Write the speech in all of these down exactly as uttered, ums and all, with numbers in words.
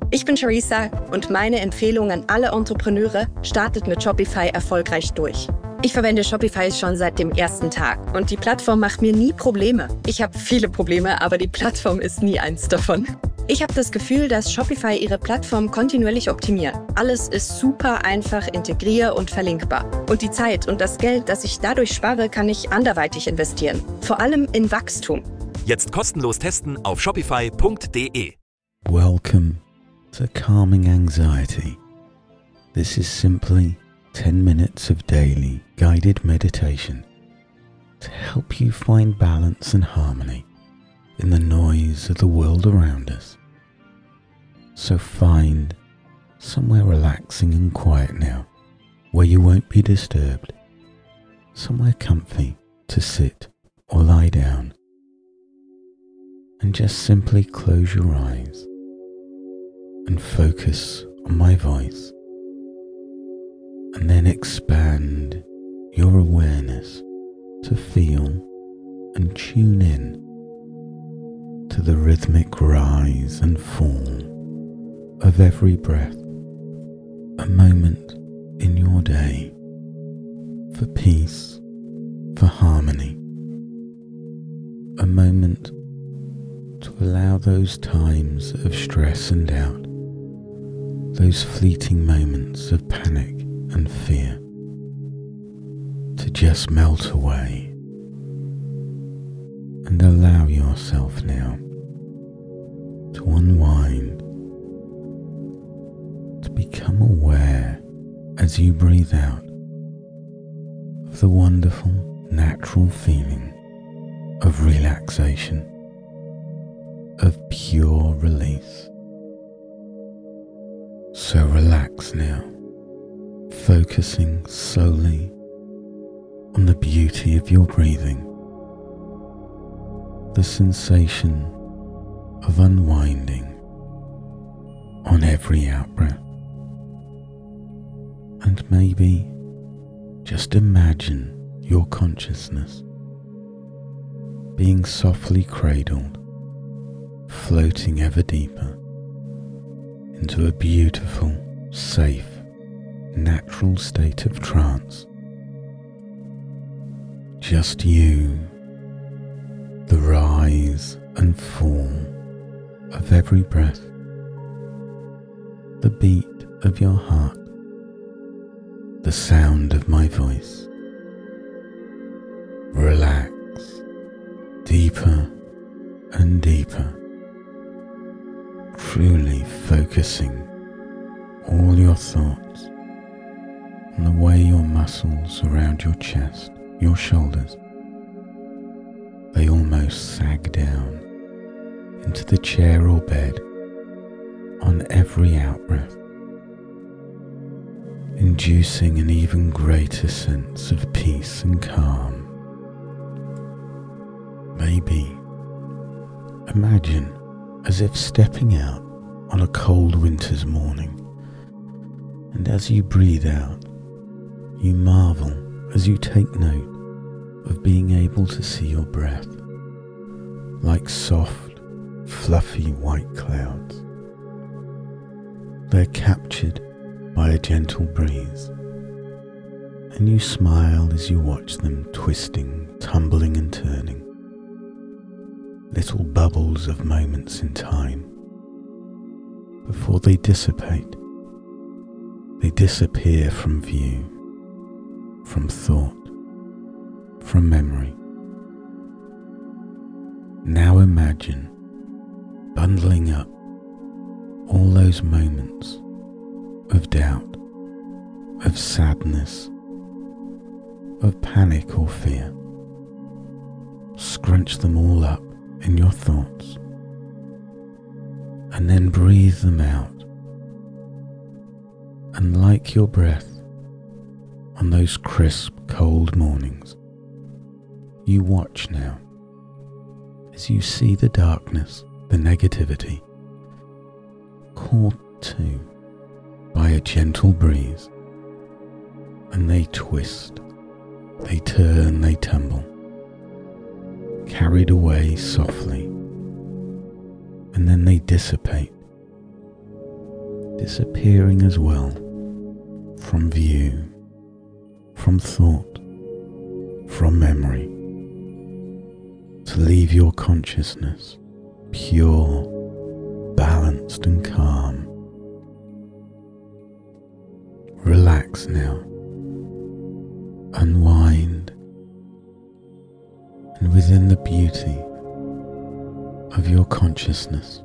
Ich bin Charissa und meine Empfehlung an alle Entrepreneure: startet mit Shopify erfolgreich durch. Ich verwende Shopify schon seit dem ersten Tag und die Plattform macht mir nie Probleme. Ich habe viele Probleme, aber die Plattform ist nie eins davon. Ich habe das Gefühl, dass Shopify ihre Plattform kontinuierlich optimiert. Alles ist super einfach integrier- und verlinkbar. Und die Zeit und das Geld, das ich dadurch spare, kann ich anderweitig investieren. Vor allem in Wachstum. Jetzt kostenlos testen auf shopify punkt de. Welcome to Calming Anxiety. This is simply ten minutes of daily guided meditation to help you find balance and harmony in the noise of the world around us. So find somewhere relaxing and quiet now, where you won't be disturbed, somewhere comfy to sit or lie down, and just simply close your eyes and focus on my voice, and then expand your awareness to feel and tune in to the rhythmic rise and fall of every breath, a moment in your day for peace, for harmony, a moment to allow those times of stress and doubt, those fleeting moments of panic and fear, to just melt away, and allow yourself now to unwind, to become aware as you breathe out of the wonderful natural feeling of relaxation, of pure release. So relax now, focusing solely on the beauty of your breathing, the sensation of unwinding on every out-breath. And maybe just imagine your consciousness being softly cradled, floating ever deeper into a beautiful, safe, natural state of trance. Just you, the rise and fall of every breath, the beat of your heart, the sound of my voice. Relax deeper and deeper, truly focusing all your thoughts on the way your muscles around your chest, your shoulders, they almost sag down into the chair or bed on every out-breath, inducing an even greater sense of peace and calm. Maybe imagine as if stepping out on a cold winter's morning, and as you breathe out, you marvel as you take note of being able to see your breath like soft, fluffy white clouds. They're captured by a gentle breeze, and you smile as you watch them twisting, tumbling and turning. Little bubbles of moments in time before they dissipate. They disappear from view, from thought, from memory. Now imagine bundling up all those moments of doubt, of sadness, of panic or fear. Scrunch them all up in your thoughts, and then breathe them out. And like your breath on those crisp, cold mornings, you watch now as you see the darkness, the negativity, caught too by a gentle breeze, and they twist, they turn, they tumble, carried away softly, and then they dissipate disappearing as well from view, from thought, from memory, to leave your consciousness pure, balanced and calm. Relax now, unwind, and within the beauty of your consciousness,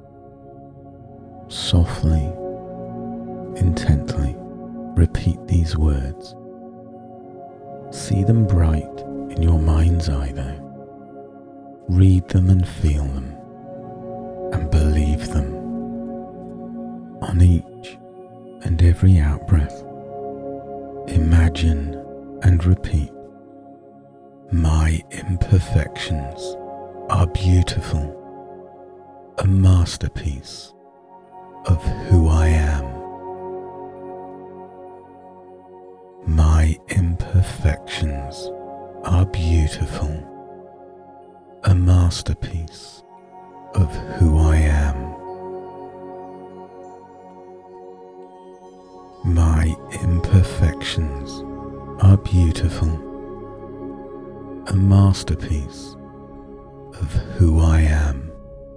softly, intently repeat these words. See them bright in your mind's eye though. Read them and feel them and believe them. On each and every out-breath, imagine and repeat, my imperfections are beautiful, a masterpiece of who I am. My imperfections are beautiful, a masterpiece of who I am. My imperfections are beautiful, a masterpiece of who I am.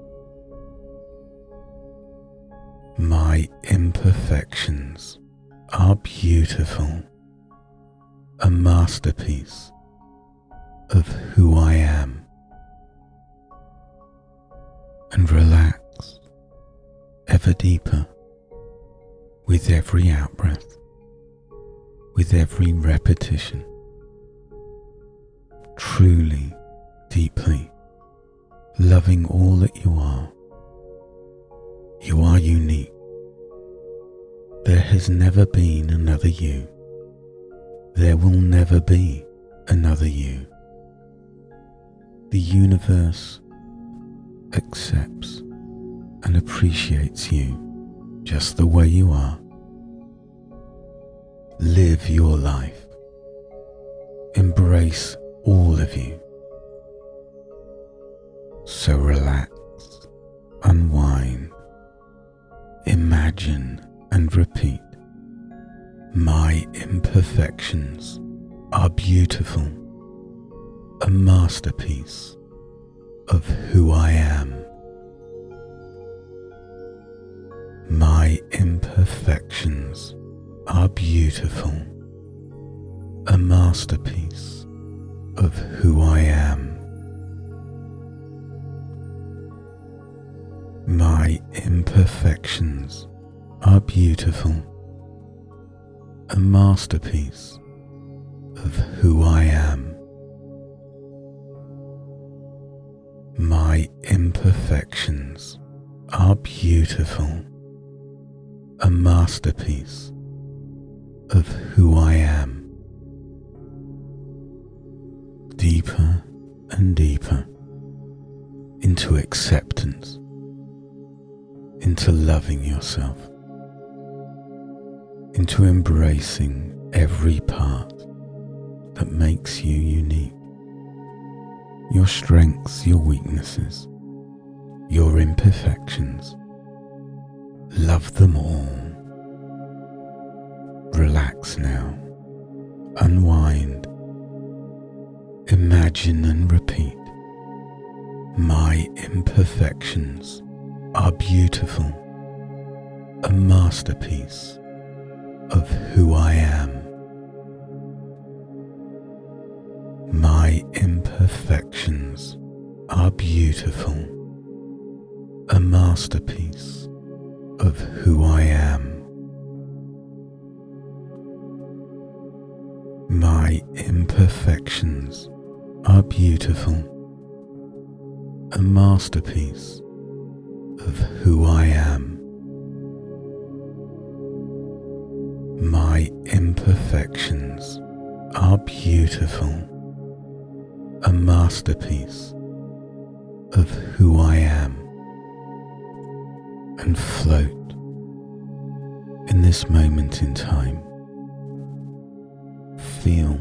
My imperfections are beautiful, a masterpiece of who I am. And relax ever deeper with every out-breath, with every repetition. Truly, deeply, loving all that you are. You are unique. There has never been another you. There will never be another you. The universe accepts and appreciates you just the way you are. Live your life. Embrace all of you. So relax, unwind, imagine and repeat, my imperfections are beautiful, a masterpiece of who I am. My imperfections are beautiful, a masterpiece of who I am. My imperfections are beautiful, a masterpiece of who I am. My imperfections are beautiful, a masterpiece of who I am. Deeper and deeper into acceptance, into loving yourself, into embracing every part that makes you unique. Your strengths, your weaknesses, your imperfections. Love them all. Relax now. Unwind. Imagine and repeat. My imperfections are beautiful, a masterpiece of who I am. My imperfections are beautiful, a masterpiece of who I am. My imperfections are beautiful, a masterpiece of who I am. My imperfections are beautiful, a masterpiece of who I am. And float in this moment in time. Feel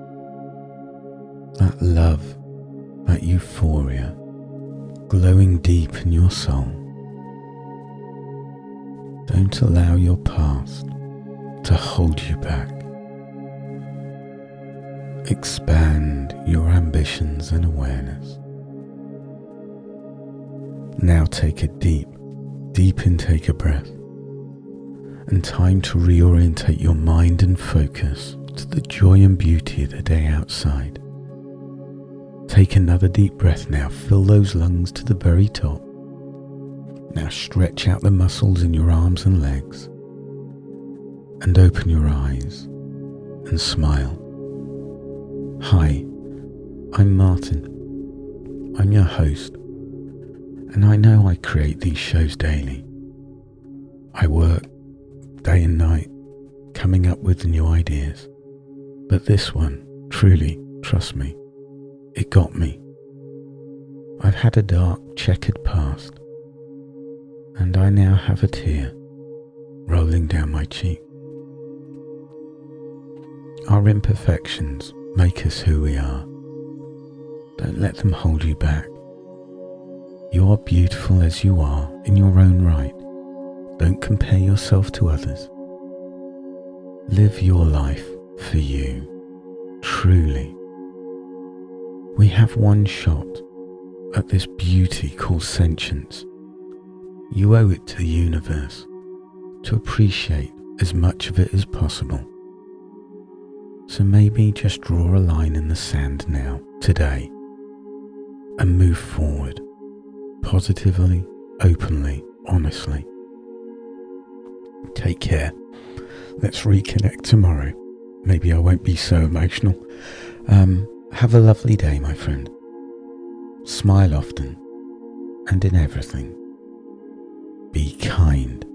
that love, that euphoria glowing deep in your soul. Don't allow your past to hold you back. Expand your ambitions and awareness. Now take a deep, deep intake of breath, and time to reorientate your mind and focus to the joy and beauty of the day outside. Take another deep breath now, fill those lungs to the very top. Now stretch out the muscles in your arms and legs, and open your eyes and smile. Hi, I'm Martin. I'm your host, and I know I create these shows daily. I work day and night coming up with new ideas, but this one, truly, trust me, it got me. I've had a dark, checkered past, and I now have a tear rolling down my cheek. Our imperfections make us who we are. Don't let them hold you back. You are beautiful as you are in your own right. Don't compare yourself to others. Live your life for you, truly. We have one shot at this beauty called sentience. You owe it to the universe to appreciate as much of it as possible. So maybe just draw a line in the sand now, today, and move forward, positively, openly, honestly. Take care. Let's reconnect tomorrow. Maybe I won't be so emotional. Um, have a lovely day, my friend. Smile often, and in everything, be kind.